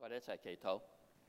我哋一齊祈禱。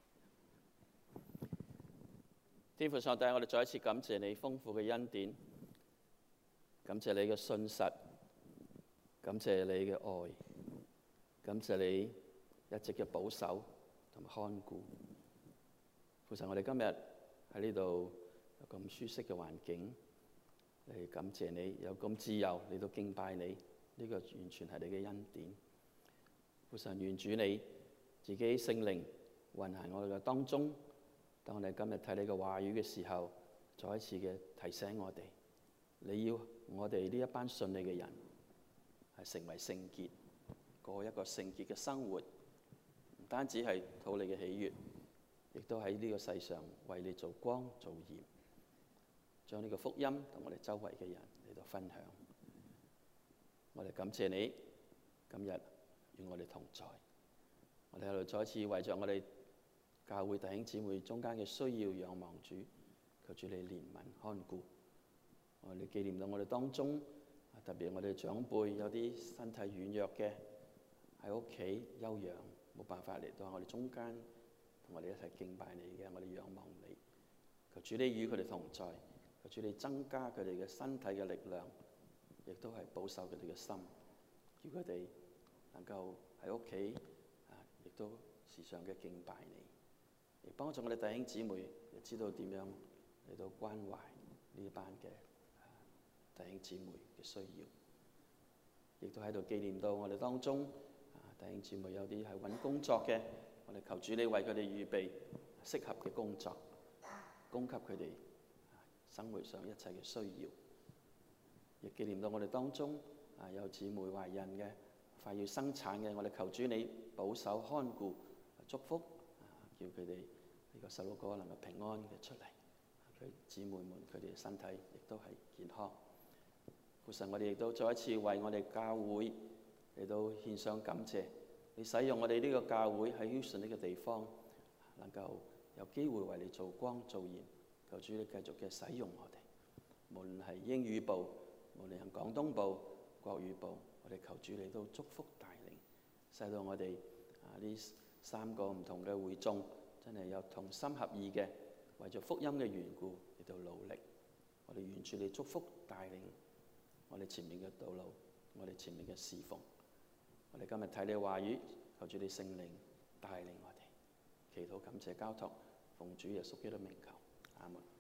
天父上帝，我哋再一次感謝你豐富嘅恩典，感謝你嘅信實，感謝你嘅愛，感謝你一直嘅保守同埋看顧。父神，我哋今日喺呢度有咁舒適嘅環境嚟感謝你，有咁自由嚟到敬拜你，呢個完全係你嘅恩典。父神，願主你自己聖靈運行我哋嘅當中，當我哋今日睇你嘅話語嘅時候，再一次嘅提醒我哋，你要我哋呢一班信你嘅人係成為聖潔，過一個聖潔嘅生活，唔單止係討你嘅喜悅，亦都喺呢個世上為你做光做鹽，將呢個福音同我哋周圍嘅人嚟到分享。我哋感謝你今日與我哋同在。我哋喺度再一次為着我哋教會弟兄姊妹中間嘅需要仰望主，求主你憐憫看顧。我哋紀念到我哋當中，特別我哋長輩有啲身體軟弱嘅喺屋企休養，冇辦法嚟到我哋中間同我哋一齊敬拜你嘅，我哋仰望你。求主你與佢哋同在，求主你增加佢哋嘅身體嘅力量，亦都係保守佢哋嘅心，叫佢哋能夠喺屋企亦都時常嘅敬拜你，亦幫助我哋弟兄姊妹亦知道點樣嚟到關懷呢班嘅弟兄姊妹嘅需要，亦都喺度紀念到我哋當中弟兄姊妹有啲係揾工作嘅，我哋求主你為佢哋預備適合嘅工作，供給佢哋生活上一切嘅需要。亦紀念到我哋當中有姊妹懷孕嘅，快要生產嘅，我哋求主你保守看顧祝福，叫佢哋呢個細路哥能夠平安嘅出嚟，佢姊妹們佢哋嘅身體亦都係健康。父神，我哋亦都再一次為我哋教會嚟到獻上感謝，你使用我哋呢個教會喺 Houston 呢個地方能夠有機會為你做光做鹽，求主你繼續嘅使用我哋，無論係英語部，無論係廣東部、國語部，我哋求主你都祝福帶領，使到我哋呢三個唔同嘅會眾真係有同心合意嘅，為咗福音嘅緣故嚟到努力。我哋願主你祝福帶領我哋前面嘅道路，我哋前面嘅侍奉。我哋今日睇你話語，求主你聖靈帶領我哋，祈禱感謝交託，奉主耶穌基督名求，阿門。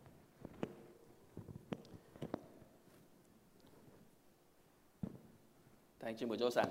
弟兄姊妹早晨。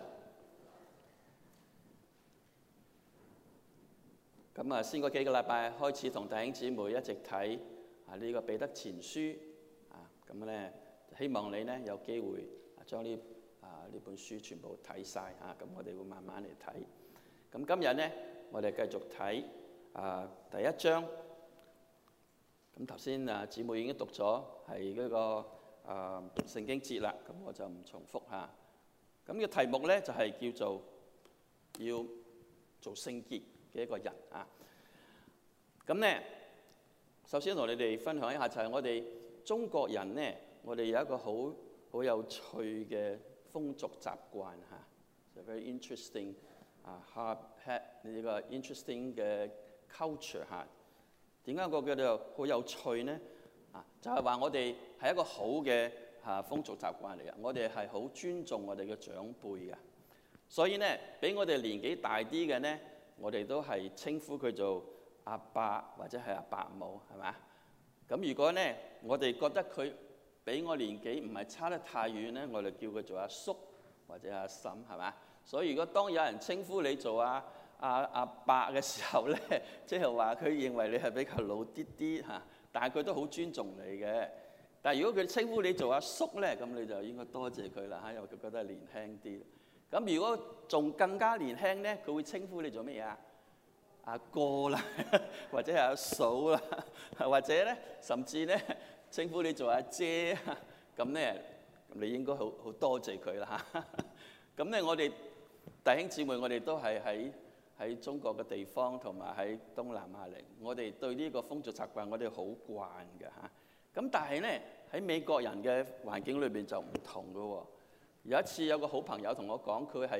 咁先嗰幾個禮拜開始同弟兄姊妹一直睇呢個彼得前書咁咧希望你咧有機會將呢本書全部睇晒咁我哋會慢慢嚟睇。咁今日咧我哋繼續睇第一章。咁頭先姊妹已經讀咗係嗰個聖經節啦，咁我就唔重複嚇。咁嘅題目咧就係叫做要做聖潔嘅一個人咁咧，首先同你哋分享一下，就係我哋中國人咧，我哋有一個好有趣嘅風俗習慣就 very interesting have had 呢個 interesting 嘅 culture 點解我覺得好有趣呢？就係話我哋係一個好嘅風俗習慣嚟嘅，我哋係好尊重我哋嘅長輩嘅，所以咧比我哋年紀大啲嘅咧，我哋都係稱呼佢做阿伯或者係阿伯母，係咪？咁如果咧我哋覺得佢比我年紀唔係差得太遠咧，我哋叫佢做阿叔或者阿嬸，係咪？所以如果當有人稱呼你做阿伯嘅時候咧，即係話佢認為你係比較老啲啲但係佢都好尊重你嘅。但係如果佢稱呼你做阿叔咧，咁你就應該多謝佢啦因為佢覺得年輕啲。咁如果仲更加年輕咧，佢會稱呼你做咩嘢阿哥啦，或者係阿嫂啦，或者咧甚至咧稱呼你做阿姐咁咧，咁你應該好多謝佢啦咁咧我哋弟兄姊妹，我哋都係喺中國嘅地方同埋喺東南亞嚟，我哋對呢個風俗習慣我哋好慣嘅咁但係咧喺美國人嘅環境裏邊就唔同嘅喎。有一次有個好朋友同我講，佢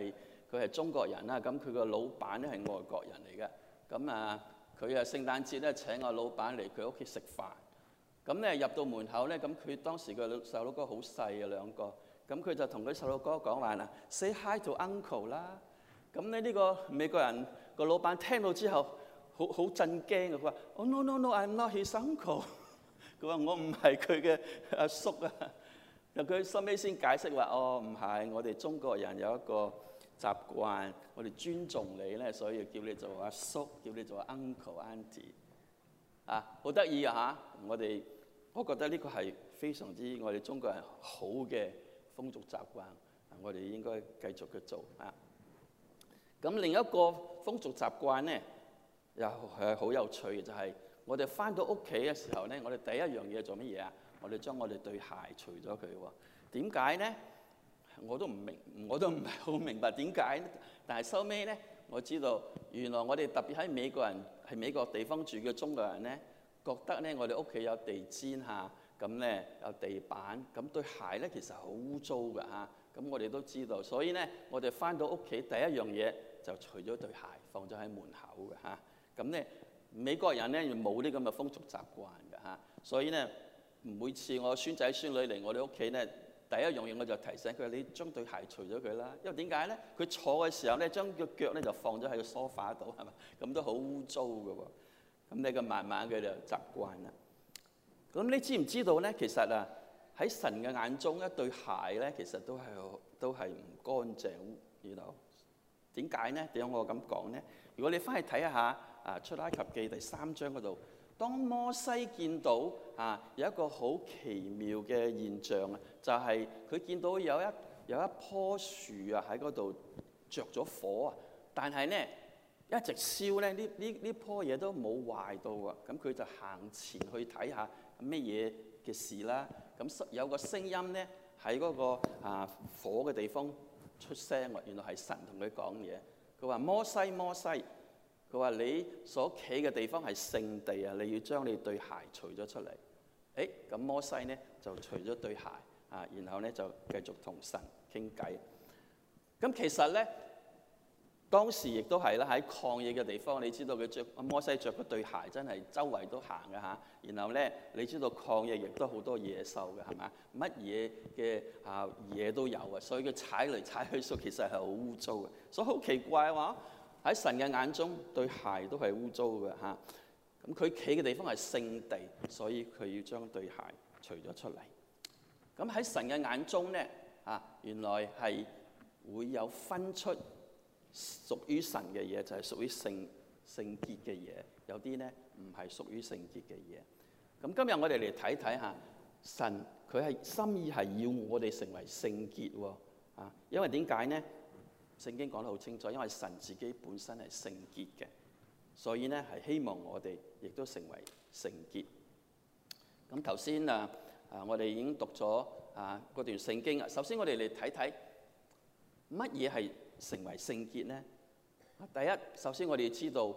佢係中國人啦，咁佢個老闆咧係外國人嚟嘅。咁佢聖誕節咧請我老闆嚟佢屋企食飯。咁咧入到門口咧，咁佢當時個細佬哥好細啊兩個，咁佢就同佢細佬哥講話啦 ，say hi to uncle 啦。咁咧呢個美國人個老闆聽到之後，好震驚啊！佢話：Oh no no no，I'm not his uncle。佢話我唔係佢嘅阿叔啊。佢收尾先解釋話：哦，唔係，我哋中國人有一個習慣，我哋尊重你咧，所以叫你做阿叔，叫你做 uncle auntie。好得意啊嚇！我覺得呢個係非常之我哋中國人好嘅風俗習慣，我哋應該繼續去做啊。咁另一個風俗習慣咧，又係好有趣嘅，就係我哋翻到屋企嘅時候咧，我哋第一樣嘢做乜嘢啊？我哋將我哋對鞋除咗佢喎。點解咧？我都唔係好明白點解。但係收尾咧，我知道原來我哋特別喺美國地方住嘅中國人咧，覺得咧我哋屋企有地氈嚇，咁咧有地板，咁對鞋咧其實好污糟㗎嚇。咁我哋都知道，所以咧我哋翻到屋企第一樣嘢就除咗對鞋，放咗喺門口嘅嚇。咁咧美國人咧冇啲咁嘅風俗習慣嘅嚇，所以咧每次我孫仔孫女嚟我哋屋企咧，第一樣嘢我就提醒佢：你將對鞋除咗佢啦。因為點解咧？佢坐嘅時候咧，將個腳咧就放咗喺個梳化度，係嘛？咁都好污糟嘅喎。咁你個慢慢佢就習慣啦。咁你知唔知道咧？其實喺神嘅眼中，一對鞋咧，其實都係唔乾淨。點解咧？點解我咁講咧？如果你翻去睇下出埃及記第3章嗰度，當摩西見到有一個好奇妙嘅現象啊，就係佢見到有一棵樹喺嗰度着咗火啊，但係咧一直燒咧，呢棵嘢都冇壞到啊。咁佢就行前去睇下咩嘢嘅事啦。咁有個聲音咧喺嗰個火嘅地方出聲喎，原來係神同佢講嘢。佢話：摩西，摩西，佢話你所企嘅地方係聖地啊，你要將你對鞋除咗出嚟。咁摩西咧就除咗對鞋然後咧就繼續同神傾偈。咁其實咧當時亦都係啦，喺曠野嘅地方，你知道摩西着嗰對鞋真係周圍都行嘅嚇。然後咧，你知道曠野亦都好多野獸嘅係嘛？乜嘢嘅嘢都有啊，所以佢踩嚟踩去，其實係好污糟嘅。所以好奇怪話喺神嘅眼中，對鞋都係污糟嘅嚇。咁佢企嘅地方係聖地，所以佢要將對鞋除咗出嚟。咁喺神嘅眼中咧原來係會有分出屬於神嘅嘢，就係屬於聖潔嘅嘢，有啲咧唔係屬於聖潔嘅嘢。咁今日我哋嚟睇睇下神佢係心意係要我哋成為聖潔喎因為點解呢？聖經講得好清楚，因為神自己本身係聖潔嘅，所以咧係希望我哋亦都成為聖潔。咁頭先我哋已經讀咗嗰段聖經啊。首先我哋嚟睇睇乜嘢係成為聖潔咧？第一，首先我哋要知道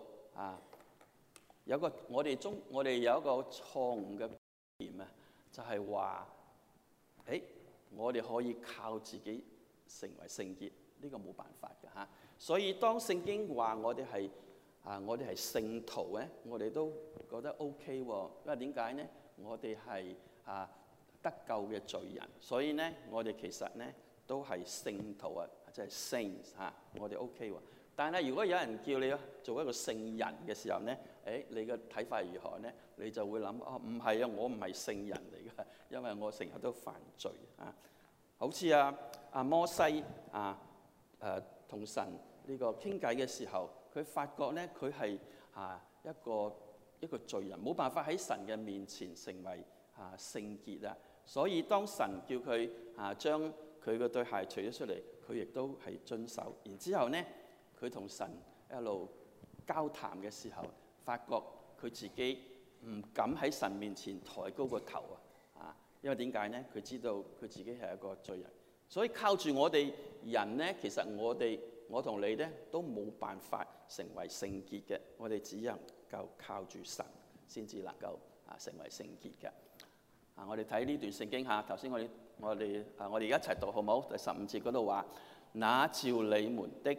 我哋有一個錯誤嘅觀念啊，就係話我哋可以靠自己成為聖潔，呢個冇辦法嘅嚇。所以當聖經話我哋係聖徒咧，我哋都覺得 OK 喎。因為點解咧？我哋係得救嘅罪人，所以咧我哋其實咧都係聖徒即係 saints 我哋 OK 喎。但係如果有人叫你做一個聖人嘅時候咧，你嘅睇法如何咧？你就會諗唔係我唔係聖人嚟嘅，因為我成日都犯罪好似摩西同神呢個傾偈嘅時候，佢發覺咧佢係一個罪人，冇辦法喺神嘅面前成為聖潔啊。所以當神叫佢將佢嘅對鞋除咗出嚟，佢亦都係遵守。然之後咧，佢同神一路交談嘅時候，發覺佢自己唔敢喺神面前抬高個頭因為點解咧？佢知道佢自己係一個罪人，所以靠住我哋人咧，其實我同你咧都冇辦法成為聖潔嘅，我哋只能夠靠住神先至能夠成為聖潔嘅。我哋睇呢段聖經頭先我哋一齊讀好冇？第15節嗰度話：那召你們的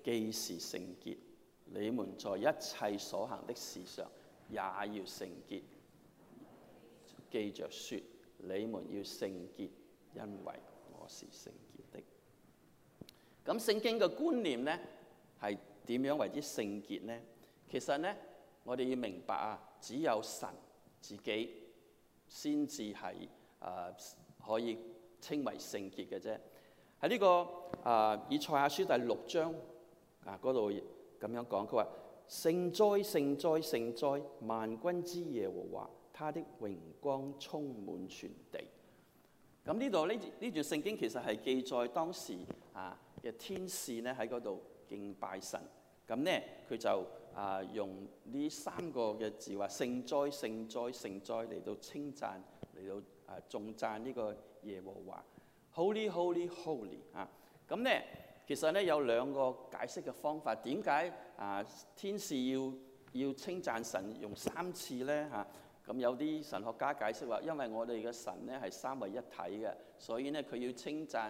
既是聖潔，你們在一切所行的事上也要聖潔。記着說，你們要聖潔，因為我是聖潔的。咁聖經嘅觀念呢，係點樣為之聖潔呢？其實呢，我哋要明白啊，只有神自己先至係可以稱為聖潔嘅啫。喺呢個以賽亞書第6章嗰度咁樣講，佢話：聖哉聖哉聖哉，萬軍之耶和華，他的榮光充滿全地。咁呢度呢段聖經其實係記載當時嘅天使呢喺嗰度敬拜神。咁呢佢就用呢3個嘅字話聖哉聖哉聖哉嚟到稱讚，嚟到頌讚呢個耶和華。Holy Holy Holy 咁呢其實呢有2個解釋嘅方法。點解天使要稱讚神用3次呢？咁有啲神學家解釋話，因為我哋嘅神呢係3位一體嘅，所以呢佢要稱讚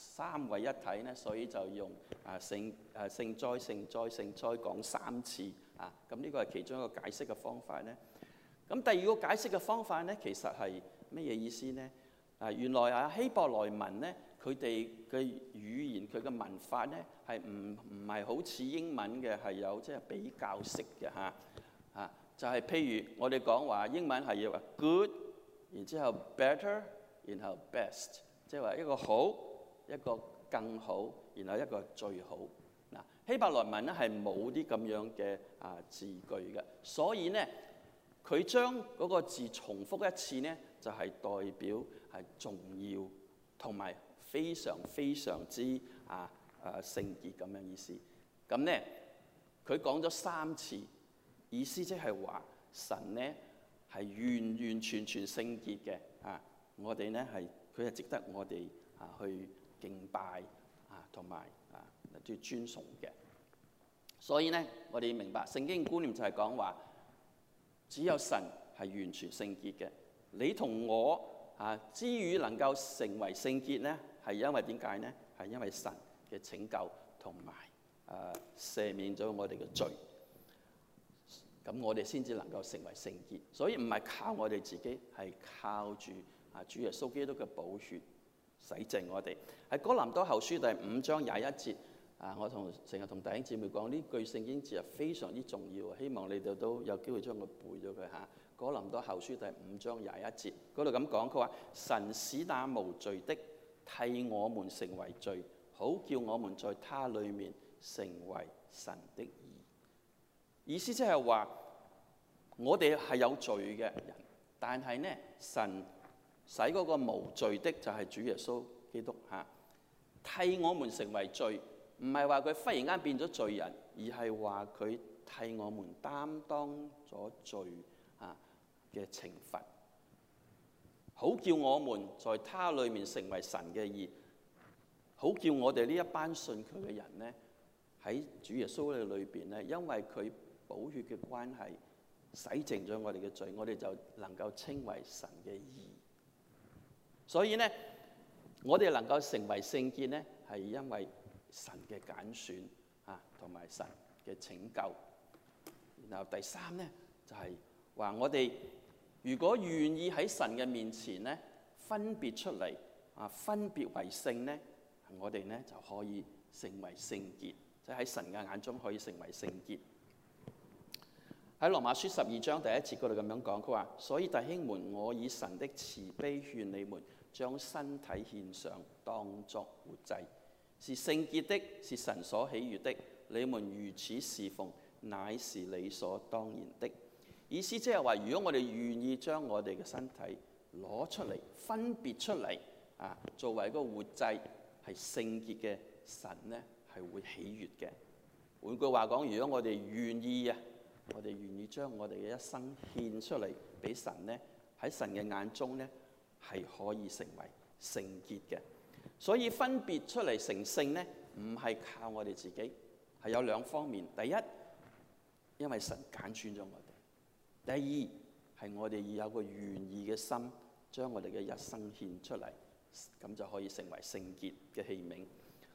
3位一體呢，所以就用聖哉聖哉聖哉講3次咁呢個係其中一個解釋嘅方法呢。咁第2個解釋嘅方法呢，其實係乜嘢意思呢？原來希伯來文呢，佢哋嘅語言佢嘅文法呢，係唔係好似英文嘅係有即係比較式嘅就係譬如我哋講話英文係要話 good， 然之後 better， 然後 best， 即係話一個好，一個更好，然後一個最好。希伯來文咧係冇啲咁樣嘅字句嘅，所以呢，佢將嗰個字重複一次呢，就係代表係重要同埋非常非常之聖潔咁樣意思。咁呢，佢講咗3次。意思即係話神呢係完完全全聖潔嘅我哋呢係佢係值得我哋去敬拜同埋要尊崇嘅。所以呢，我哋明白聖經觀念就係講話，只有神係完全聖潔嘅。你同我之於能夠成為聖潔呢，係因為點解呢？係因為神嘅拯救同埋赦免咗我哋嘅罪。咁我哋先至能夠成為聖潔，所以唔係靠我哋自己，係靠住主耶穌基督嘅寶血洗淨我哋。喺哥林多後書第5章21節，我成日同弟兄姊妹講呢句聖經字係非常之重要，希望你哋都有機會將佢背咗佢哥林多後書第5章21節嗰度咁講，佢話神使那無罪的替我們成為罪，好叫我們在他裡面成為神的義。意思即係話，我哋係有罪嘅人，但係呢，神使嗰個無罪的就係主耶穌基督替我們成為罪，唔係話佢忽然間變咗罪人，而係話佢替我們擔當咗罪嘅懲罰，好叫我們在他裏面成為神嘅義，好叫我哋呢一班信佢嘅人呢，喺主耶穌嘅裏邊呢，因為佢寶血嘅關係，洗淨咗我哋嘅罪，我哋就能夠稱為神嘅義。所以呢，我哋能夠成為聖潔呢，係因為神嘅揀選同埋神嘅拯救。然後第3呢，就係話我哋如果願意喺神嘅面前呢，分別出嚟分別為聖呢，我哋呢就可以成為聖潔，即係喺神嘅眼中可以成為聖潔。喺羅馬書12章第1節嗰度咁樣講，佢話：所以弟兄們，我以神的慈悲勸你們，將身體獻上，當作活祭，是聖潔的，是神所喜悅的。你們如此侍奉，乃是理所當然的。意思即係話，如果我哋願意將我哋嘅身體攞出嚟，分別出嚟作為一個活祭，係聖潔嘅，神呢係會喜悅嘅。換句話講，如果我哋願意我哋願意將我哋嘅一生獻出嚟俾神呢，喺神嘅眼中呢，係可以成為聖潔嘅。所以分別出嚟成聖呢，唔係靠我哋自己，係有2方面。第一，因為神揀選咗我哋；第二，係我哋要有個願意嘅心，將我哋嘅一生獻出嚟，咁就可以成為聖潔嘅器皿。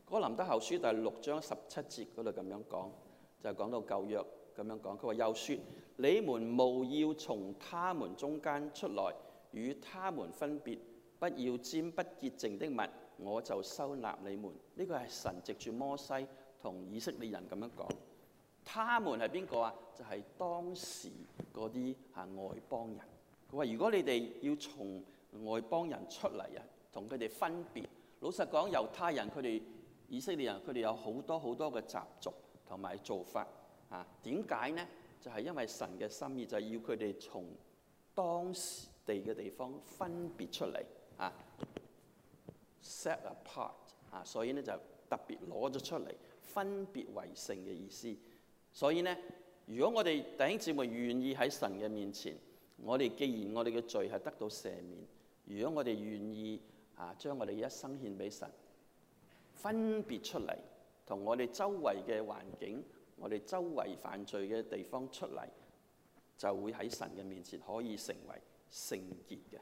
哥林多後書第6章17節嗰度咁樣講，就係講到舊約咁樣講。佢話又說：你們務要從他們中間出來，與他們分別，不要沾不潔淨的物，我就收納你們。呢個係神藉住摩西同以色列人咁樣講。他們係邊個啊？就係當時嗰啲外邦人。佢話：如果你哋要從外邦人出嚟啊，同佢哋分別。老實講，猶太人佢哋、以色列人佢哋有好多好多嘅習俗同埋做法啊。點解呢？就係因為神嘅心意就係要佢哋從當時地嘅地方分別出嚟啊 ，set apart 啊，所以咧就特別攞咗出嚟，分別為聖嘅意思。所以呢，如果我哋弟兄姊妹願意喺神嘅面前，我哋既然我哋嘅罪係得到赦免，如果我哋願意將我哋一生獻俾神，分別出嚟，同我哋周圍嘅環境、我哋周圍犯罪嘅地方出嚟，就會喺神嘅面前可以成為聖潔嘅。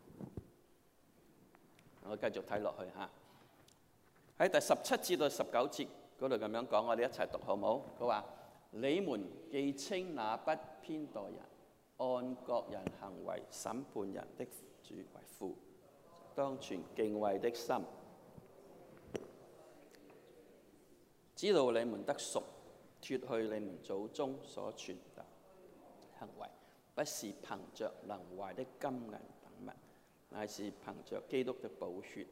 我繼續睇落去嚇，喺第17節到19節嗰度咁樣講，我哋一齊讀好唔好？佢話：你們既稱那不偏待人、按各人行為審判人的主為父，當存敬畏的心，知道你們得贖，脱去你們祖宗所傳的行為，不是憑着能壞的金銀等物，乃是憑着基督的寶血。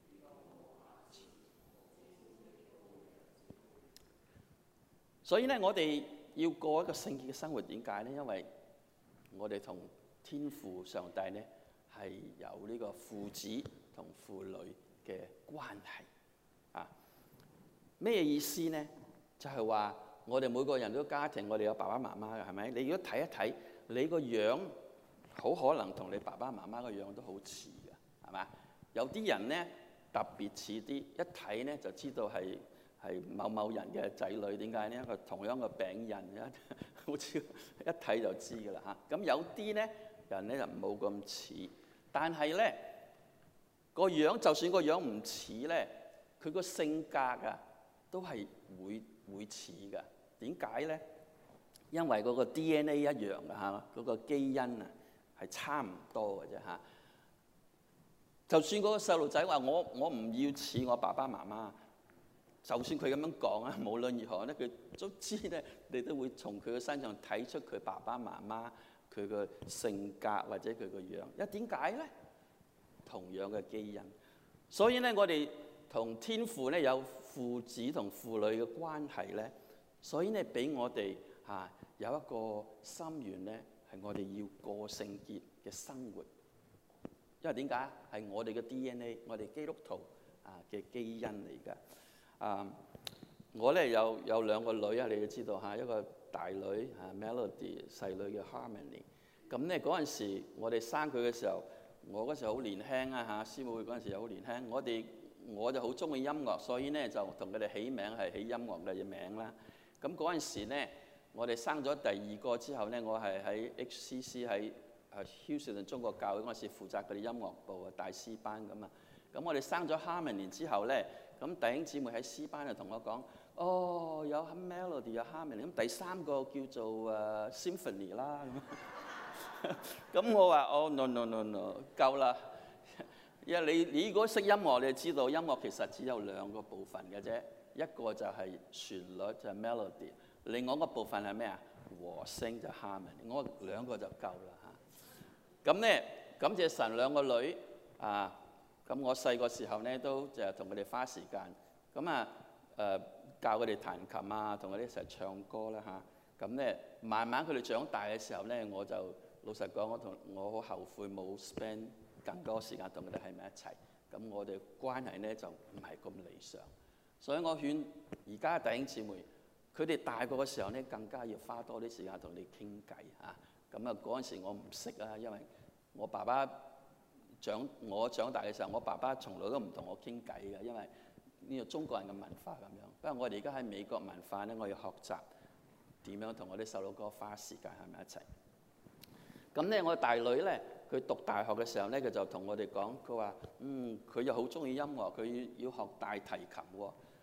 所以呢，我哋要過一個聖潔嘅生活，點解呢？因為我哋同天父上帝呢係有呢個父子同父女嘅關係啊。咩意思呢？就係話我哋每個人都家庭，我哋有爸爸媽媽嘅，係咪？你如果睇一睇，你個樣好可能同你爸爸媽媽個樣都好似嘅，係嘛？有啲人呢特別似啲，一睇呢就知道係某某人嘅仔女。點解呢？佢同樣個餅印，好似一睇就知㗎啦嚇。咁有啲呢人呢就冇咁似，但係呢個樣，就算個樣唔似呢，佢個性格都係會似㗎。點解呢？因為嗰個 DNA 一樣㗎嚇，嗰個基因係差唔多嘅啫嚇。就算嗰個細路仔話我唔要似我爸爸媽媽，就算佢咁樣講啊，無論如何咧，佢都知咧，你都會從佢嘅身上睇出佢爸爸媽媽佢個性格或者佢個樣。因為點解咧？同樣嘅基因，所以咧我哋同天父咧有父子同父女嘅關係咧，所以咧俾我哋有一個心願咧，係我哋要過聖潔嘅生活。因為點解？係我哋嘅 DNA， 我哋基督徒嘅基因嚟㗎。我咧有兩個女啊，你要知道嚇，一個大女Melody， 細女嘅 Harmony。咁咧嗰陣時，我哋生佢嘅時候，我嗰時好年輕啊嚇，師母嗰陣時又好年輕。我就好中意音樂，所以咧就同佢哋起名係起音樂嘅名啦。咁嗰陣時咧，我哋生咗第二個之後咧，我係喺 HCC 喺休士頓中國教會嗰陣時負責佢哋音樂部大師班咁啊。咁我哋生咗 Harmony 之後咧，咁弟兄姊妹喺詩班就同我講：哦，有 Melody 有 Harmony， 咁第三個叫做Symphony 啦咁。咁我話：哦 no， 夠啦！因為你如果識音樂，你就知道音樂其實只有兩個部分嘅啫，一個就係旋律就係 melody， 另外一個部分係咩啊？和聲就 harmony， 我兩個就夠啦嚇。咁咧感謝神兩個女咁我細個時候咧都就係同佢哋花時間，咁教佢哋彈琴啊，同佢哋一齊唱歌啦嚇。咁咧慢慢佢哋長大嘅時候咧，我就老實講，我好後悔冇 spend更多時間同佢哋喺埋一齊，咁我哋關係咧就唔係咁理想。所以我勸而家嘅弟兄姊妹，佢哋大個嘅時候咧，更加要花多啲時間同你傾偈嚇。咁嗰陣時我唔識啊，因為我爸爸我長大嘅時候，我爸爸從來都唔同我傾偈嘅，因為呢個中國人嘅文化咁樣。不過我哋而家喺美國文化咧，我要學習點樣同我啲細路哥花時間喺埋一齊。咁咧，我大女咧，佢讀大學嘅時候咧，佢就同我哋講，佢話：佢又好中意音樂，佢要學大提琴喎。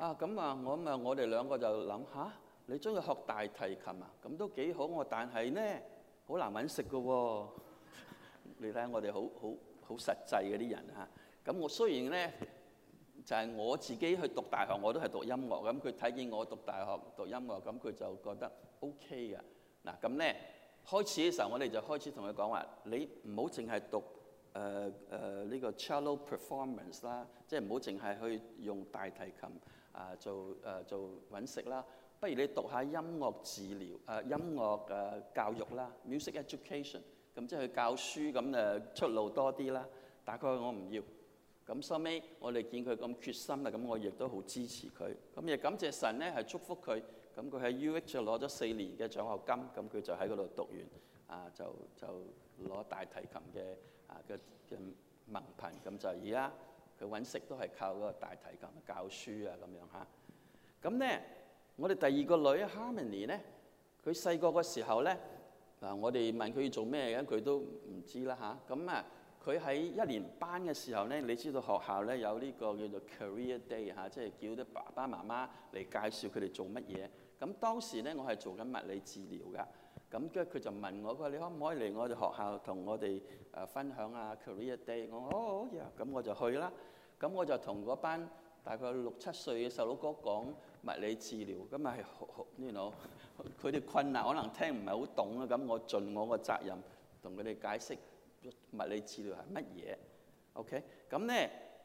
咁我哋兩個就諗你中意學大提琴啊？咁都幾好喎，但係呢好難揾食㗎喎。你睇下我哋好實際嗰啲人咁我雖然呢就係我自己去讀大學，我都係讀音樂。咁佢睇見我讀大學讀音樂，咁佢就覺得 OK 嘅。嗱咁呢開始嘅時候，我哋就開始同佢講話：你唔好淨係讀呢個 cello performance 啦，即係唔好淨係去用大提琴做揾食啦。不如你讀下音樂治療音樂教育啦 ，music education， 咁即係去教書，咁出路多啲啦。大概我唔要。咁收尾我哋見佢咁決心啦，咁我亦都好支持佢。咁亦感謝神呢係祝福佢。咁佢喺 UH 就攞咗4年嘅獎學金，咁佢就喺嗰度讀完就攞大提琴嘅文憑。咁就而家佢揾食都係靠嗰個大提琴教書咁樣咁呢，我哋第二個女 Harmony 呢，佢細個嘅時候呢，我哋問佢要做咩嘅，佢都唔知啦咁佢喺1年班嘅時候呢，你知道學校呢有呢個叫做 Career Day 即係叫啲爸爸媽媽嚟介紹佢哋做乜嘢。咁當時呢，我係做緊物理治療㗎。咁跟住佢就問我，佢話你可唔可以嚟我哋學校同我哋分享Career Day？ 我話好呀，咁我就去啦。咁我就同嗰班大概6、7歲嘅細佬哥講物理治療，咁係佢哋困難可能聽唔係好懂啊。咁我盡我個責任同佢哋解釋物理治療係乜嘢。OK， 咁呢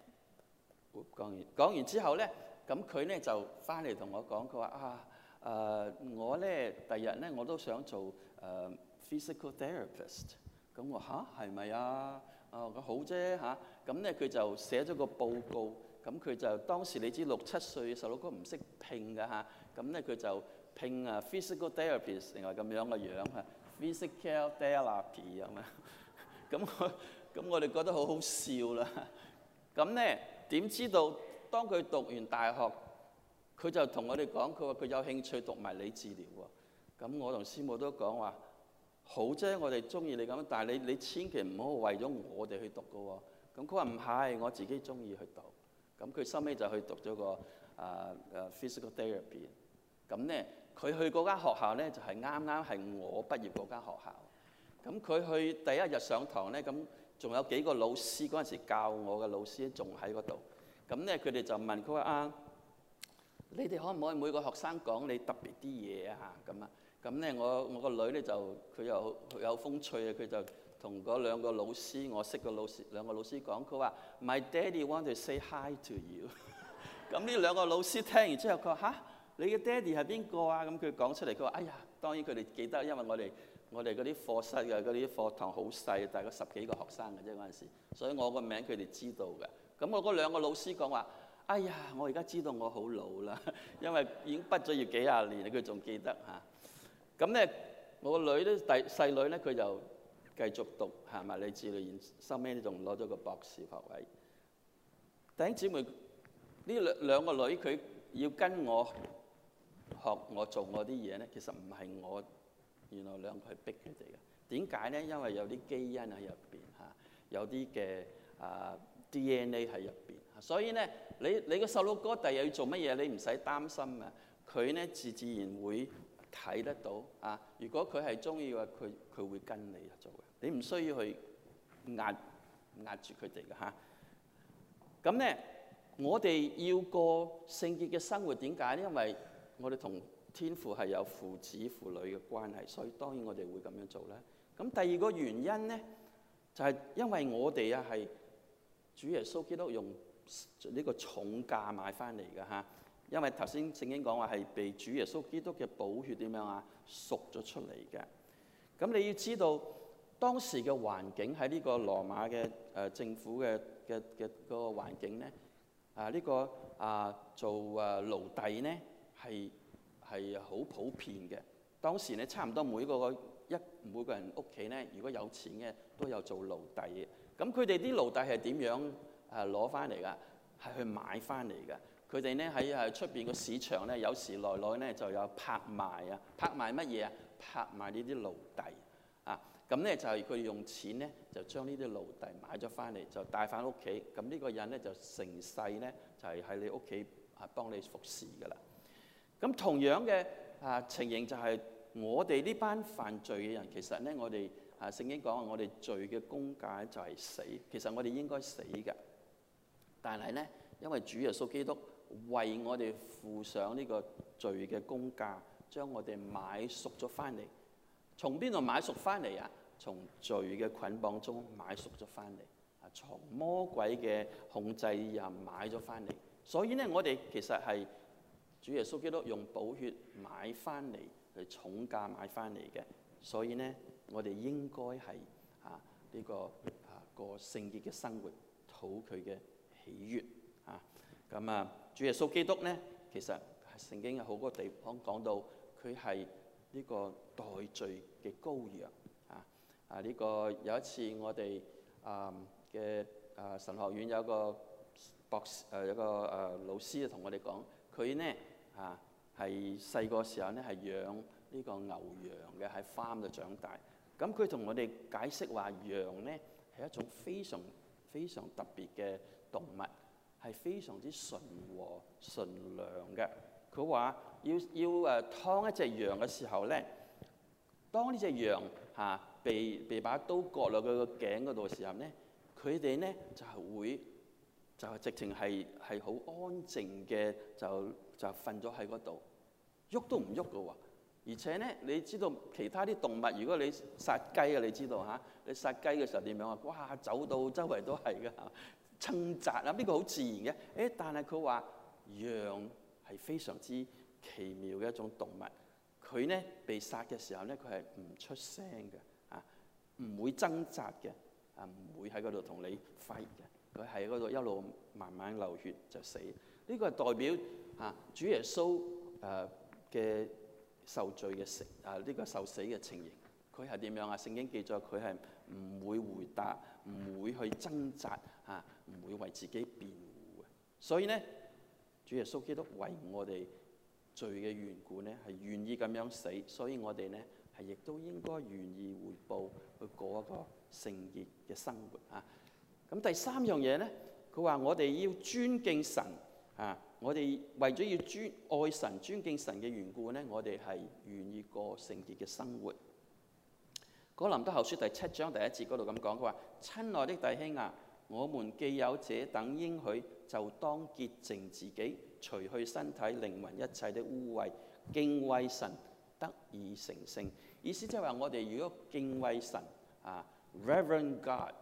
講完之後呢，咁佢呢就翻嚟同我講，佢話我呢第日呢我都想做physical therapist。咁我係咪啊？咁好啫咁呢佢就寫咗個報告。咁佢就當時你知6、7歲細佬哥唔識拼㗎咁呢佢就拼physical therapist， 另外咁樣嘅樣physical therapy 咁我哋覺得好好笑啦。咁呢點知道當佢讀完大學，佢就同我哋講，佢話佢有興趣讀物理治療喎。咁我同師母都講話好啫，我哋中意你咁，但係你千祈唔好為咗我哋去讀㗎喎。咁佢話唔係，我自己中意去讀。咁佢收尾就去讀咗個physical therapy。咁呢佢去嗰間學校呢，就係啱啱係我畢業嗰間學校。咁佢去第一日上堂呢，咁仲有幾個老師嗰陣時教我嘅老師仲喺嗰度。咁呢佢哋就問佢話你哋可唔可以每個學生講你特別啲嘢咁呢我個女呢就佢又有風趣佢就同嗰2個老師，我識嘅2個老師講，佢話 My daddy want to say hi to you。咁呢2個老師聽完之後，佢話你嘅爹哋係邊個啊？咁佢講出嚟，佢話哎呀，當然佢哋記得，因為我哋嗰啲課室嘅嗰啲課堂好細，大概10幾個學生嘅啫嗰陣時，所以我個名佢哋知道嘅。咁我嗰2個老師講話，哎呀，我而家知道我好老啦，因為已經畢咗業幾廿年，佢仲記得咁呢，我個女呢，細女呢，佢就繼續讀物理治療，然收尾呢仲攞咗個博士學位。弟兄姊妹，呢2個女佢要跟我學我做我啲嘢呢，其實唔係我原來2個係逼佢哋嘅。點解呢？因為有啲基因喺入邊有啲嘅DNA 喺入邊，所以呢你個細佬哥第日要做乜嘢，你唔使擔心啊。佢呢自然會睇得到如果佢係中意嘅話，佢會跟你做嘅。你唔需要去壓住佢哋嘅咁呢，我哋要過聖潔嘅生活，點解呢？因為我哋同天父係有父子父女嘅關係，所以當然我哋會咁樣做啦。咁第二個原因呢，就係因為我哋係主耶穌基督用呢個重價買翻嚟嘅因為頭先聖經講話係被主耶穌基督嘅寶血點樣贖咗出嚟嘅。咁你要知道當時嘅環境喺呢個羅馬嘅政府嘅嗰個環境呢，呢個做奴隸呢係好普遍嘅。當時呢，差唔多每個人屋企呢，如果有錢嘅都有做奴隸嘅。咁佢哋啲奴隸係點樣攞翻嚟㗎？係去買翻嚟㗎。佢哋呢喺出邊個市場呢，有時來呢就有拍賣拍賣乜嘢拍賣呢啲奴隸咁呢就係佢用錢呢，就將呢啲奴隸買咗翻嚟，就帶翻屋企。咁呢個人呢，就成世呢，就係喺你屋企幫你服侍㗎啦。咁同樣嘅情形就係我哋呢班犯罪嘅人，其實咧我哋聖經講我哋罪嘅工價就係死，其實我哋應該死嘅。但係咧，因為主耶穌基督為我哋付上呢個罪嘅工價，將我哋買贖咗翻嚟。從邊度買贖翻嚟啊？從罪嘅捆綁中買贖咗翻嚟，從魔鬼嘅控制下買咗翻嚟。所以咧，我哋其實係主耶穌基督用寶血買翻嚟，係重價買翻嚟嘅。所以咧，我哋應該係呢個過聖潔嘅生活，討佢嘅喜悅咁主耶穌基督咧，其實聖經有好多地方講到佢係呢個代罪嘅羔羊呢個有一次我哋嘅神學院有一個博士有一個老師同我哋講，佢咧係細個時候咧係養呢個牛羊嘅，喺 farm 度長大。咁佢同我哋解釋話，羊咧係一種非常非常特別嘅動物，係非常之純和純良嘅。佢話要劏一隻羊嘅時候咧，當呢隻羊被把刀割落佢個頸嗰度嘅時候咧，佢哋咧就係會直情係好安靜嘅，就瞓咗喺嗰度，喐都唔喐嘅喎。而且咧，你知道其他啲動物，如果你殺雞你知道你殺雞嘅時候點樣啊？哇，走到周圍都係嘅，掙扎呢個好自然嘅。但係佢話羊係非常之奇妙嘅一種動物，佢咧被殺嘅時候咧，佢係唔出聲嘅，唔會掙扎嘅，唔會喺嗰度同你 fight 嘅，佢喺嗰度一路慢慢流血就死。呢個係代表主耶穌嘅受罪嘅呢個受死嘅情形。佢係點樣聖經記載佢係唔會回答，唔會去掙扎，唔會為自己辯護嘅。所以咧，主耶穌基督為我哋罪嘅緣故咧，係願意咁樣死，所以我哋咧係亦都應該願意回報去過一個聖潔嘅生活咁第三樣嘢咧，佢話我哋要尊敬神我哋為咗要愛神、尊敬神嘅緣故咧，我哋係願意過聖潔嘅生活。哥林多後書第7章第1節嗰度咁講，佢話：親愛的弟兄啊，我們既有這等應許，就當潔淨自己，除去身體、靈魂一切的污穢，敬畏神，得以成聖。意思即係話，我哋如果敬畏神reverend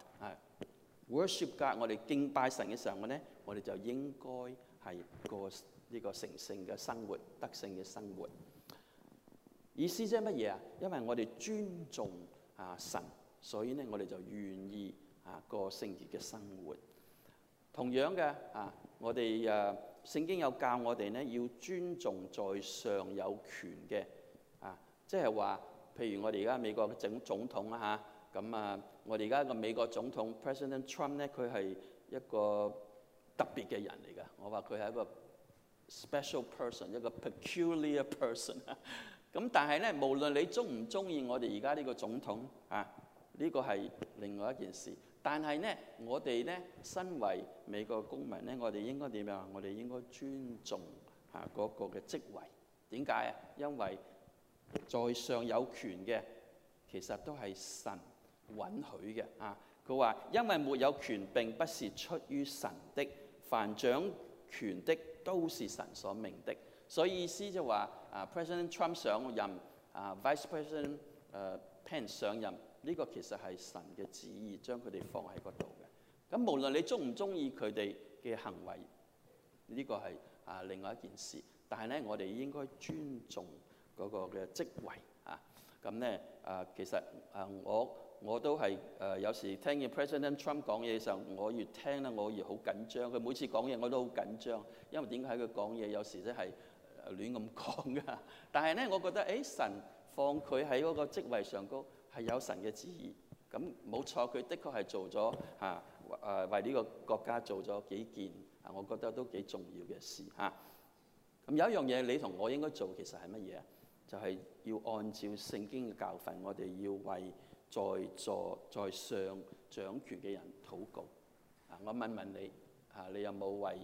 God，worship God， 我哋敬拜神嘅時候咧，我哋就應該係過呢個成聖嘅生活、得勝嘅生活。意思即係乜嘢啊？因為我哋尊重神，所以咧我哋就願意過聖潔嘅生活。同樣嘅我哋聖經有教我哋咧要尊重在上有權嘅即係話，譬如我哋而家美國嘅總統咁我哋而家個美國總統 President Trump 咧，佢係一個特別嘅人嚟㗎。我話佢係一個 special person， 一個 peculiar person。咁但係咧，無論你中唔中意我哋而家呢個總統呢個係另外一件事。但係咧，我哋咧身為美國公民咧，我哋應該點樣？我哋應該尊重嗰個嘅職位。點解啊？因為在上有權嘅，其實都係神允許嘅佢話：因為沒有權並不是出於神的，凡掌權的都是神所命的。所以意思就話President Trump 上任Vice President Pence 上任，呢個其實係神嘅旨意，將佢哋放喺嗰度嘅。咁無論你中唔中意佢哋嘅行為，呢個係另外一件事。但係咧，我哋應該尊重嗰個嘅職位咁咧其實我都係有時聽見 President Trump 講嘢嘅時候，我越聽咧，我越好緊張。佢每次講嘢我都好緊張，因為點解佢講嘢有時真係亂咁講㗎。但係咧，我覺得神放佢喺嗰個職位上高係有神嘅旨意。咁冇錯，佢的確係做咗為呢個國家做咗幾件我覺得都幾重要嘅事咁有一樣嘢你同我應該做，其實係乜嘢啊？就係要按照聖經嘅教訓，我哋要為在上掌權嘅人禱告我問問你你有冇為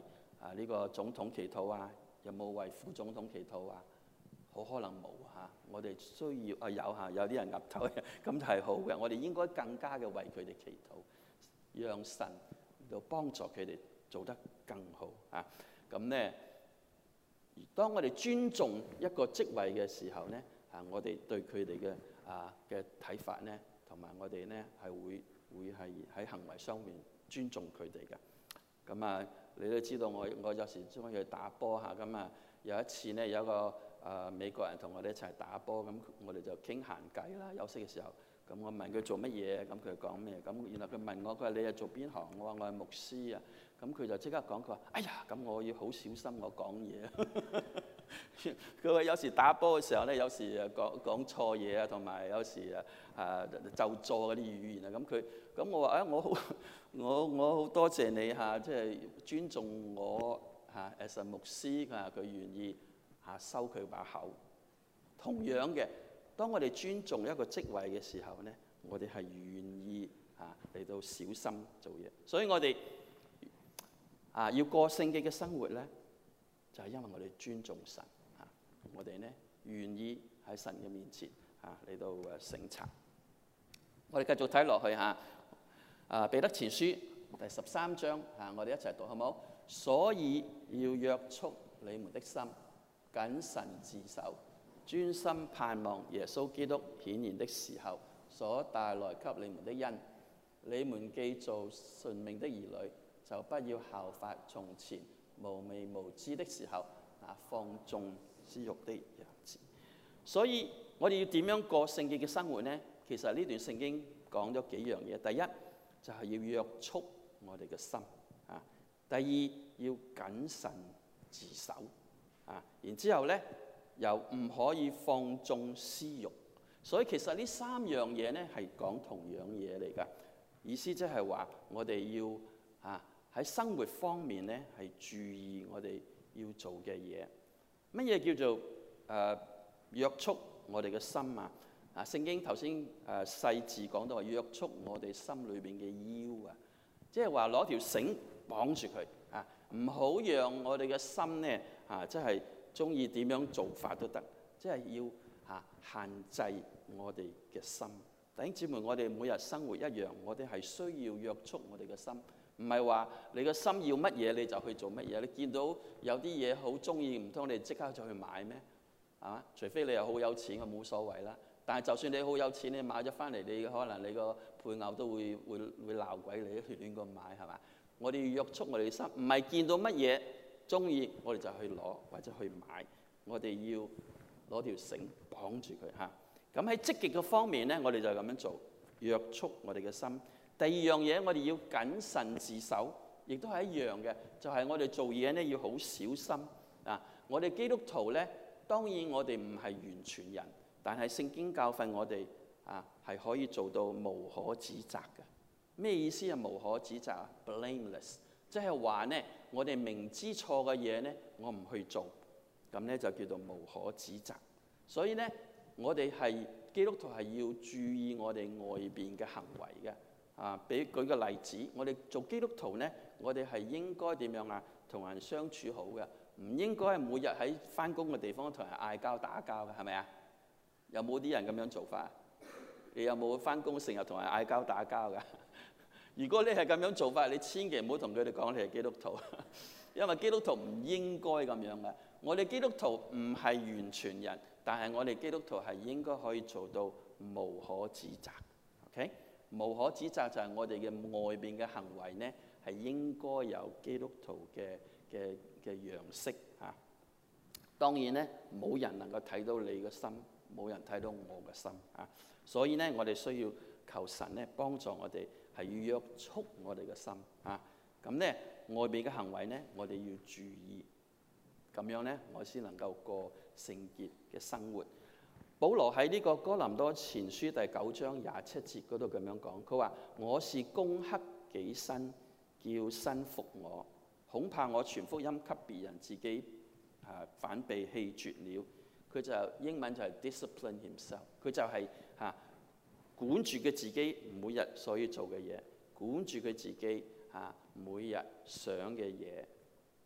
呢個總統祈禱啊？有冇為副總統祈禱啊？好可能冇嚇。我哋需要有啲人岌頭，咁係好嘅。我哋應該更加嘅為佢哋祈禱，讓神嚟到幫助佢哋做得更好啊。咁咧，當我哋尊重一個職位嘅時候咧，我哋對佢哋嘅睇法咧，同埋我哋咧係會係喺行為上面尊重佢哋嘅。咁你都知道我有時中意去打波嚇。咁有一次咧，有一個美國人同我哋一齊打波，咁我哋就傾閒偈啦。休息嘅時候，咁我問佢做乜嘢，咁佢講咩？咁然後佢問我，佢話你係做邊行？我話我係牧師啊。咁佢就即刻講，佢話：哎呀，咁我要好小心我講嘢。佢話有時打波嘅時候咧，有時講錯嘢啊，同埋有時就錯嗰啲語言啊。咁我話我好多謝你嚇，即係尊重我嚇，as a牧師，佢願意收佢把口。同樣嘅，當我哋尊重一個職位嘅時候咧，我哋係願意嚟到小心做嘢。所以我哋要過聖潔嘅生活咧，就係因為我哋尊重神我哋咧願意喺神嘅面前嚟到省察。我哋繼續睇落去彼得前書第13章我哋一齊讀好冇？所以要約束你們的心，謹慎自守，專心盼望耶穌基督顯現的時候所帶來給你們的恩。你們既做順命的兒女，就不要效法從前無微無知的時候放縱私慾的樣子。所以我哋要點樣過聖潔嘅生活呢？其實呢段聖經講咗幾樣嘢。第一就係要約束我哋嘅心第二要謹慎自守然之後咧又唔可以放縱私慾。所以其實呢三樣嘢咧係講同樣嘢嚟㗎。意思即係話我哋要喺生活方面咧係注意我哋要做嘅嘢。乜嘢叫做約束我哋嘅心聖經頭先細字講到話約束我哋心裏邊嘅腰即係話攞條繩綁住佢唔好讓我哋嘅心咧即係中意點樣做法都得，即係要限制我哋嘅心。弟兄姊妹，我哋每日生活一樣，我哋係需要約束我哋嘅心，唔係話你嘅心要乜嘢你就去做乜嘢。你見到有啲嘢好中意，唔通你即刻就去買咩？除非你又好有錢，我冇所謂啦。但係就算你好有錢，你買咗翻嚟，你可能你個配偶都會鬧鬼你，亂咁買係嘛？我哋要約束我哋嘅心，唔係見到乜嘢中意我哋就去攞或者去買，我哋要攞條繩綁住佢咁喺積極嘅方面咧，我哋就咁樣做，約束我哋嘅心。第二樣嘢，我哋要謹慎自守，亦都係一樣嘅，就係我哋做嘢咧要好小心我哋基督徒咧，當然我哋唔係完全人，但係聖經教訓我哋係可以做到無可指責嘅。咩意思無可指責blameless， 即係話咧，我哋明知錯嘅嘢咧，我唔去做，咁咧就叫做無可指責。所以咧，我哋係基督徒係要注意我哋外邊嘅行為嘅俾舉個例子，我哋做基督徒咧，我哋係應該點樣同人相處好嘅，唔應該係每日喺返工嘅地方同人嗌交打交嘅，係咪有冇啲人咁樣做法？你有冇返工成日同人嗌交打交㗎？如果你係咁樣做法，你千祈唔好同佢哋講你係基督徒，因為基督徒唔應該咁樣嘅。我哋基督徒唔係完全人，但係我哋基督徒係應該可以做到無可指責。OK， 無可指責就係我哋嘅外邊嘅行為呢，係應該有基督徒嘅樣式當然呢，冇人能夠睇到你嘅心，冇人睇到我嘅心所以呢，我哋需要求神呢幫助我哋，係要約束我哋嘅心咁呢，外邊嘅行為呢，我哋要注意，咁樣呢，我先能夠過聖潔嘅生活。保羅喺呢個哥林多前書第9章27節嗰度咁樣講，佢話：我是攻克己身，叫身服我，恐怕我傳福音給別人，自己反被棄絕了。佢就英文就係 discipline himself， 佢就係管住佢自己每日所要做嘅嘢，管住佢自己每日想嘅嘢，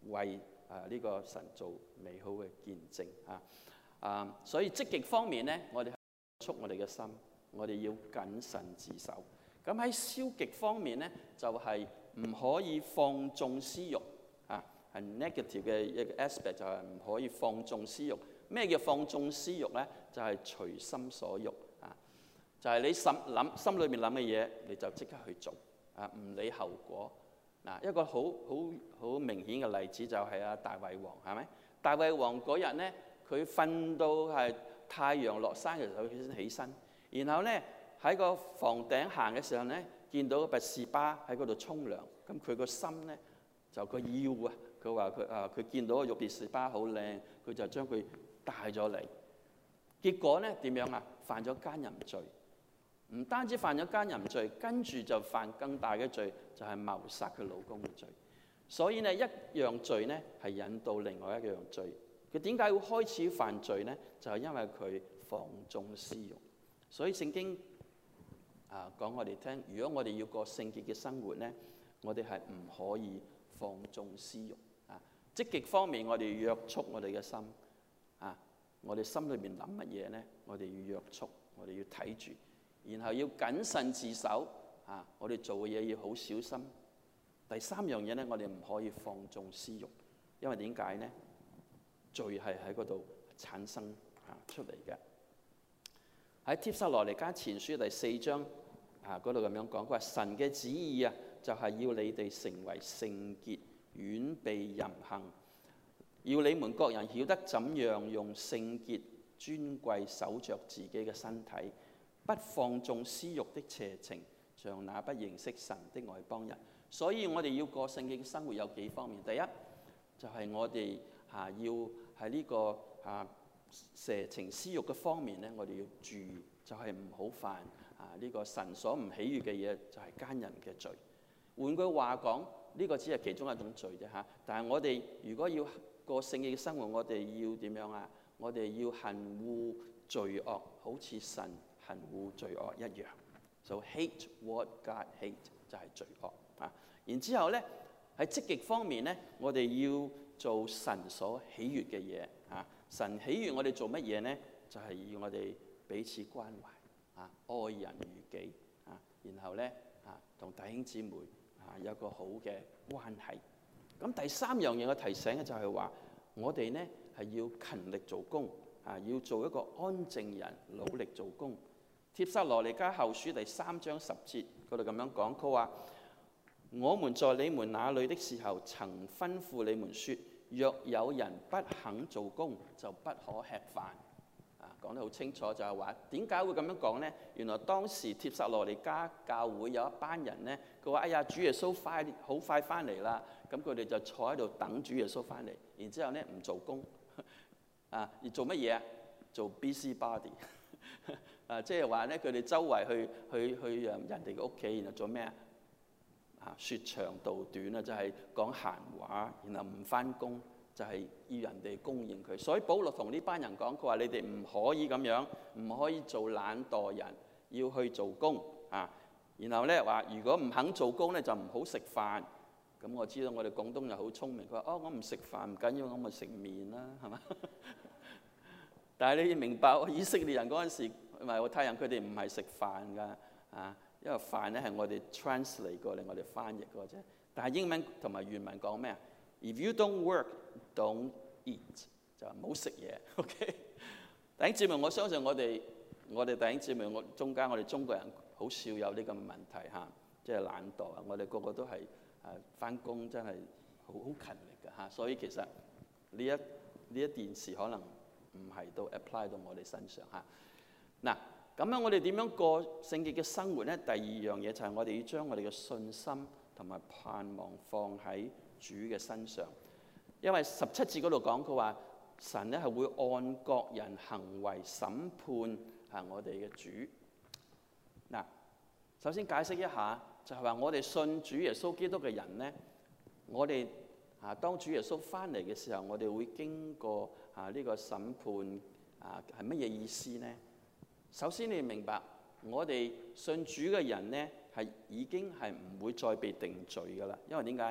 為呢個神做美好嘅見證所以積極方面咧，我哋束我哋嘅心，我哋要謹慎自守。咁喺消極方面咧，就係唔可以放縱私慾係 negative 嘅一個 aspect， 就係唔可以放縱私慾。咩叫放縱私慾咧？就係隨心所欲就係你心裏面諗嘅嘢，你就即刻去做唔理後果。一個好明顯嘅例子就係大衛王，係咪？大衛王嗰日咧，佢瞓到係太陽落山嘅時候，佢先起身，然後咧喺個房頂行嘅時候咧，見到拔示巴喺嗰度沖涼，咁佢個心咧就個腰佢話佢見到個拔示巴好靚，佢就將佢帶咗嚟。結果咧點樣犯咗奸淫罪，唔單止犯咗奸淫罪，跟住就犯更大嘅罪，就係謀殺佢老公嘅罪。所以呢，一樣罪呢係引導另外一樣罪。佢點解會開始犯罪呢？就係因為佢放縱私慾。所以聖經講我哋聽，如果我哋要過聖潔嘅生活呢，我哋係唔可以放縱私慾積極方面，我哋要約束我哋嘅心我哋心裏面諗乜嘢呢？我哋要約束，我哋要睇住，然後要謹慎自守我哋做嘅嘢要好小心。第三樣嘢呢，我哋唔可以放縱私慾，因為點解呢？罪係喺嗰度產生出嚟嘅。喺帖撒羅尼迦前書第4章嗰度咁樣講，佢話神嘅旨意就係要你哋成為聖潔，遠避淫行，要你們各人曉得怎樣用聖潔尊貴守着自己嘅身體，不放縱私慾的邪情，像那不認識神的外邦人。所以我哋要過聖潔嘅生活有幾方面。第一就係我哋要喺呢個邪情私慾嘅方面咧，我哋要注意，就係唔好犯呢個神所唔喜悅嘅嘢，就係奸淫嘅罪。換句話講，呢個只係其中一種罪啫但係我哋如果要過聖潔嘅生活，我哋要點樣我哋要恨惡罪惡，好似神恨惡罪惡一樣。So hate what God hate 就係罪惡然之後咧，喺積極方面咧，我哋要做神所喜悅嘅嘢神喜悅我哋做乜嘢咧？就係要我哋彼此關懷愛人如己然後咧同弟兄姊妹有一個好嘅關係。咁第三樣嘢我提醒嘅就係話，我哋咧係要勤力做工要做一個安靜人，努力做工。帖撒羅尼迦後書第3章10節嗰度咁樣講，佢話：我們在你們那裏的時候，曾吩咐你們說，若有人不肯做工，就不可吃飯。講得好清楚，就係話點解會咁樣講呢？原來當時帖撒羅尼迦教會有一班人呢，佢話：哎呀，主耶穌好快翻嚟啦！咁佢哋就坐喺度等主耶穌翻嚟，然之後呢唔做工而做乜嘢做 busybody 即係話咧，佢哋周圍去人哋嘅屋企，然後做咩説長道短就係講閒話，然後唔翻工，就係要人哋供應佢。所以保羅同呢班人講，佢話你哋唔可以咁樣，唔可以做懶惰人，要去做工然後咧話，如果唔肯做工咧，就唔好食飯。咁我知道我哋廣東人好聰明，佢話我唔食飯唔緊要，我咪食麵啦，係嘛？但係你要明白，以色列人嗰陣時，猶太人佢哋唔係食飯㗎因為飯咧係我哋 translate 過嚟，我哋翻譯過啫。但係英文同埋原文講咩？If you don't work, don't eat， 就唔好食嘢。OK， 弟兄姊妹，我相信我哋弟兄姊妹，中間我哋中國人好少有呢個問題即係懶惰我哋個個都係翻工真係好勤力㗎所以其實呢一件事可能唔係都 apply 到我哋身上嗱，咁樣我哋點樣過聖潔嘅生活咧？第二樣嘢就係我哋要將我哋嘅信心同埋盼望放喺主嘅身上，因為17節嗰度講佢話神咧係會按各人行為審判我哋嘅主。嗱，首先解釋一下，就係話我哋信主耶穌基督嘅人咧，我哋當主耶穌翻嚟嘅時候，我哋會經過呢個審判係乜嘢意思呢？首先你明白，我哋信主嘅人呢，係已經係唔會再被定罪㗎啦。因為點解呢？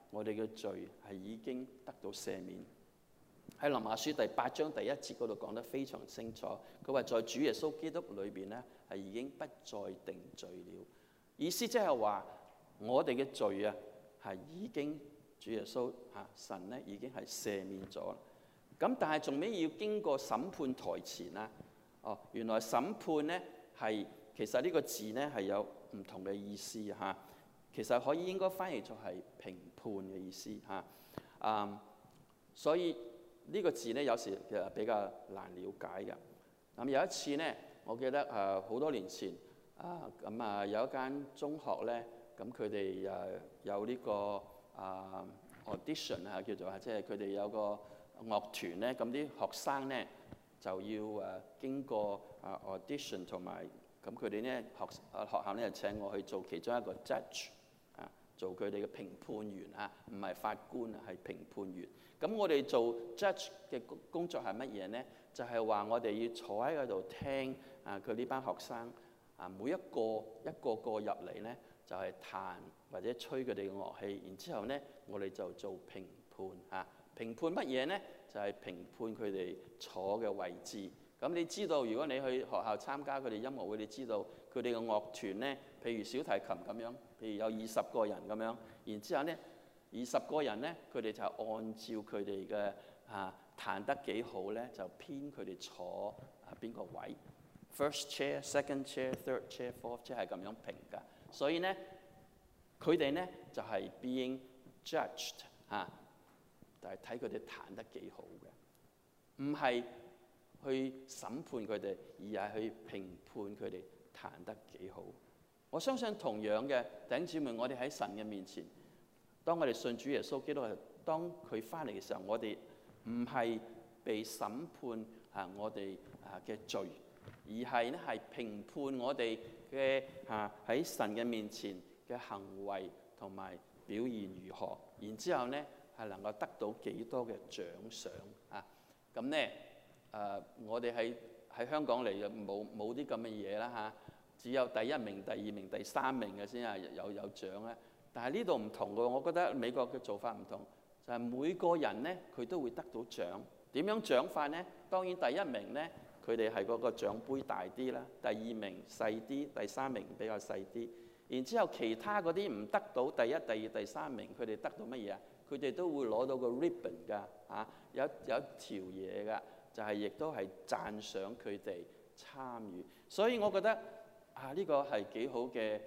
我哋嘅罪係已經得到赦免。喺羅馬書第8章第1節嗰度講得非常清楚，佢話在主耶穌基督裏邊咧係已經不再定罪了。意思即係話我哋嘅罪啊係已經主耶穌神咧已經係赦免咗啦。咁但係仲尾要經過審判台前啊。原來審判咧係其實呢個字咧係有唔同嘅意思嚇。其實可以應該翻譯做係評判嘅意思嚇。所以呢個字咧有時其實比較難了解嘅。咁有一次咧，我記得好多年前有一間中學咧，咁佢哋有呢個audition 叫做即係佢哋有個樂團咧，咁啲學生咧就要經過audition 同埋咁佢哋咧學校咧就請我去做其中一個 judge 做佢哋嘅評判員唔係法官係評判員。咁我哋做 judge 嘅工作係乜嘢咧？就係話我哋要坐喺嗰度聽佢呢班學生每一個入嚟咧，就係彈或者吹佢哋嘅樂器，然之後咧我哋就做評判評判乜嘢咧？就係評判佢哋坐嘅位置。咁你知道，如果你去學校參加佢哋音樂會，你知道佢哋嘅樂團咧，譬如小提琴咁樣，譬如有20個人咁樣，然之後咧20個人咧，佢哋就按照佢哋嘅彈得幾好咧，就編佢哋坐邊個位 ，first chair、second chair、third chair、fourth chair 係咁樣評㗎。所以咧，佢哋咧就係 being judged 但係睇佢哋彈得幾好嘅，唔係去審判佢哋，而係去評判佢哋彈得幾好。我相信同樣嘅弟兄姊妹，我哋喺神嘅面前，當我哋信主耶穌基督，當佢翻嚟嘅時候，我哋唔係被審判我哋嘅罪，而係咧係評判我哋嘅喺神嘅面前嘅行為同埋表現如何，然之後咧係能夠得到幾多嘅獎賞咁咧我哋喺香港嚟嘅冇啲咁嘅嘢啦只有第1名、第2名、第3名嘅先係有獎咧。但係呢度唔同嘅，我覺得美國嘅做法唔同，就係每個人咧佢都會得到獎。點樣獎法咧？當然第1名咧，佢哋係嗰個獎杯大啲啦；第2名細啲，第3名比較細啲。然之後其他嗰啲唔得到第1、第2、第3名，佢哋得到乜嘢啊？佢哋都會攞到個 ribbon 㗎有一條嘢㗎，就係亦都係讚賞佢哋參與。所以我覺得呢個係幾好嘅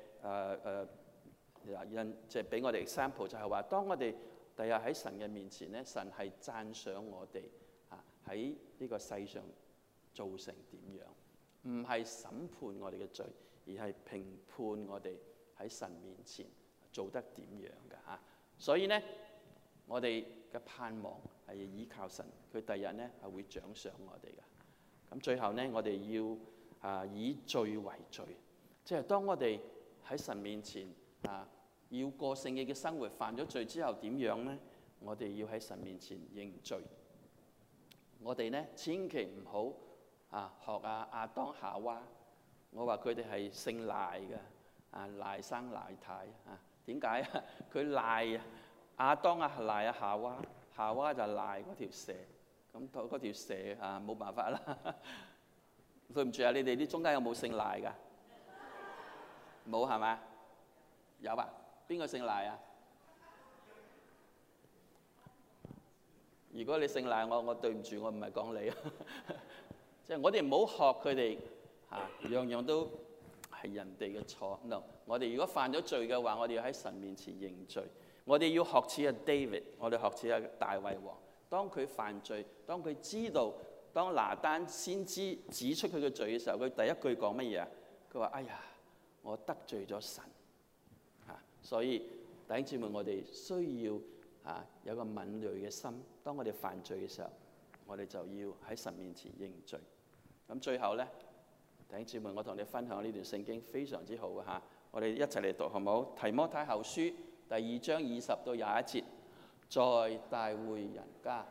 即係俾我哋 example， 就係話當我哋第日喺神嘅面前咧，神係讚賞我哋喺呢個世上做成點樣，唔係審判我哋嘅罪，而係評判我哋喺神面前做得點樣嘅所以咧，我哋嘅盼望係依靠神，佢第日咧係會獎賞我哋嘅。咁最後咧，我哋要以罪為罪，即係當我哋喺神面前要過聖潔嘅生活，犯咗罪之後點樣咧？我哋要喺神面前認罪。我哋咧千祈唔好學亞當夏娃，我話佢哋係姓賴嘅賴生賴太點解佢賴亞當賴夏娃，夏娃就賴嗰條蛇，咁嗰條蛇冇辦法啦。對唔住你哋啲中間有冇姓賴㗎？冇係嘛？有啊？邊個姓賴啊？如果你姓賴，我對唔住，我唔係講你即係我哋唔好學佢哋樣樣都係人哋嘅錯。No， 我哋如果犯咗罪嘅話，我哋要喺神面前認罪。我哋要學似David， 我哋學似大衛王。當佢犯罪，當佢知道，當拿單先知指出佢嘅罪嘅時候，佢第一句講乜嘢啊？佢話：哎呀，我得罪咗神所以弟兄姊妹，我哋需要有個敏銳嘅心。當我哋犯罪嘅時候，我哋就要喺神面前認罪。咁最後咧，弟兄姊妹，我同你分享呢段聖經非常之好我哋一齊嚟讀好唔好？提摩太後書第2章20到21節，在大會人家。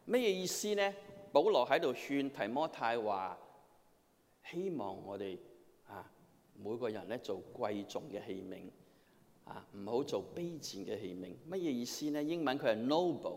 乜嘢意思呢？保羅喺度勸提摩太話，希望我哋每個人咧做貴重嘅器皿，唔好做卑賤嘅器皿。乜嘢意思呢？英文佢係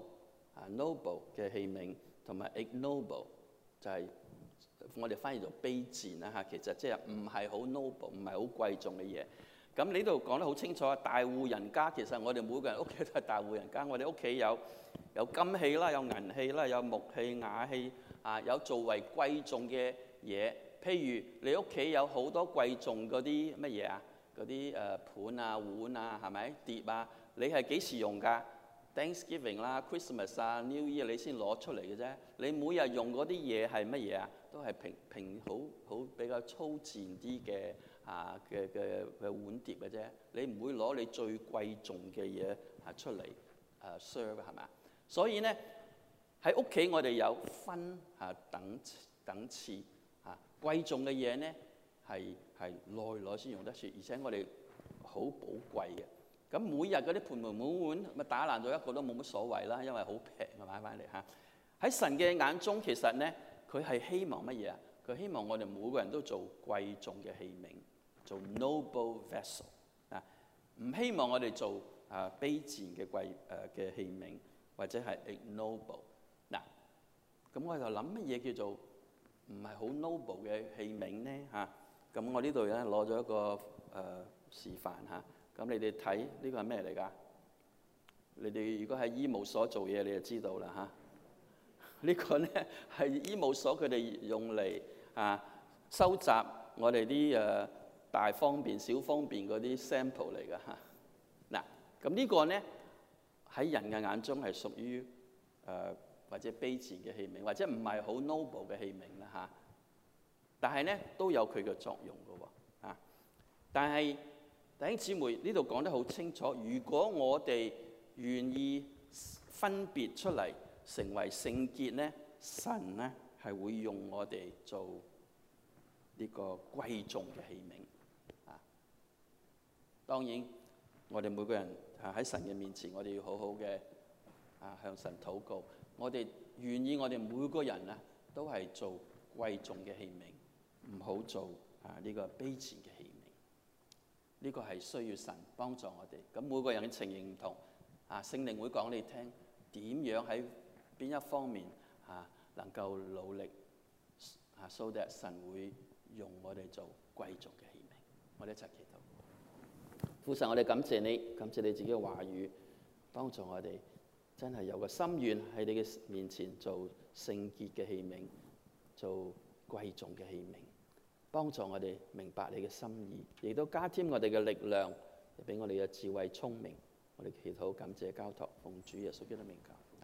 noble 嘅器皿，同埋 ignoble 就係我哋翻譯做卑賤啦嚇。其實即係唔係好 noble， 唔係好貴重嘅嘢。咁呢度講得好清楚啊！大戶人家，其實我哋每個人屋企都係大戶人家。我哋屋企有金器啦，有銀器啦，有木器、瓦器有作為貴重嘅嘢。譬如你屋企有好多貴重嗰啲乜嘢啊？嗰啲盤啊、碗啊，係咪碟啊？你係幾時用㗎？Thanksgiving 啦、Christmas 啊、New Year 你先攞出嚟嘅啫。你每日用嗰啲嘢係乜嘢啊？都係平好比較粗賤啲嘅碗碟嘅啫。你唔會攞你最貴重嘅嘢出嚟serve，係咪？所以咧喺屋企我哋有分等次。貴重嘅嘢咧係耐先用得切，而且我哋好寶貴嘅。咁每日嗰啲盤碗咪打爛咗一個都冇乜所謂啦，因為好平買翻嚟嚇。喺神嘅眼中，其實咧佢係希望乜嘢啊？佢希望我哋每個人都做貴重嘅器皿，做 noble vessel 唔希望我哋做卑賤嘅嘅器皿，或者係 ignoble 嗱。咁我就諗乜嘢叫做唔係好 noble 嘅器皿咧嚇？咁我呢度咧攞咗一個示範嚇。咁你哋睇呢個係咩嚟㗎？你哋如果喺醫務所做嘢，你就知道啦嚇。呢個咧係醫務所佢哋用嚟收集我哋啲大方便、小方便嗰啲 sample 嚟㗎嚇。嗱，咁呢個咧喺人嘅眼中係屬於或者卑賤嘅器皿，或者唔係好 noble 嘅器皿啦嚇。但係咧都有佢嘅作用㗎喎啊！但係弟兄姊妹呢度講得好清楚，如果我哋願意分別出嚟成為聖潔咧，神咧係會用我哋做呢個貴重嘅器皿啊！當然，我哋每個人喺神嘅面前，我哋要好好嘅向神禱告。我哋願意，我哋每個人都係做貴重嘅器皿，唔好做呢個卑賤嘅器皿。呢個係需要神幫助我哋。咁每個人嘅情形唔同，聖靈會講你聽點樣喺邊一方面能夠努力，so that 神會用我哋做貴重嘅器皿。我哋一齊祈禱。父神，我哋感謝你，感謝你自己嘅話語，幫助我哋真係有個心願喺你嘅面前做聖潔嘅器皿，做貴重嘅器皿。幫助我哋明白你嘅心意，亦都加添我哋嘅力量，俾我哋嘅智慧聰明。我哋祈禱感謝交託，奉主耶穌基督名求。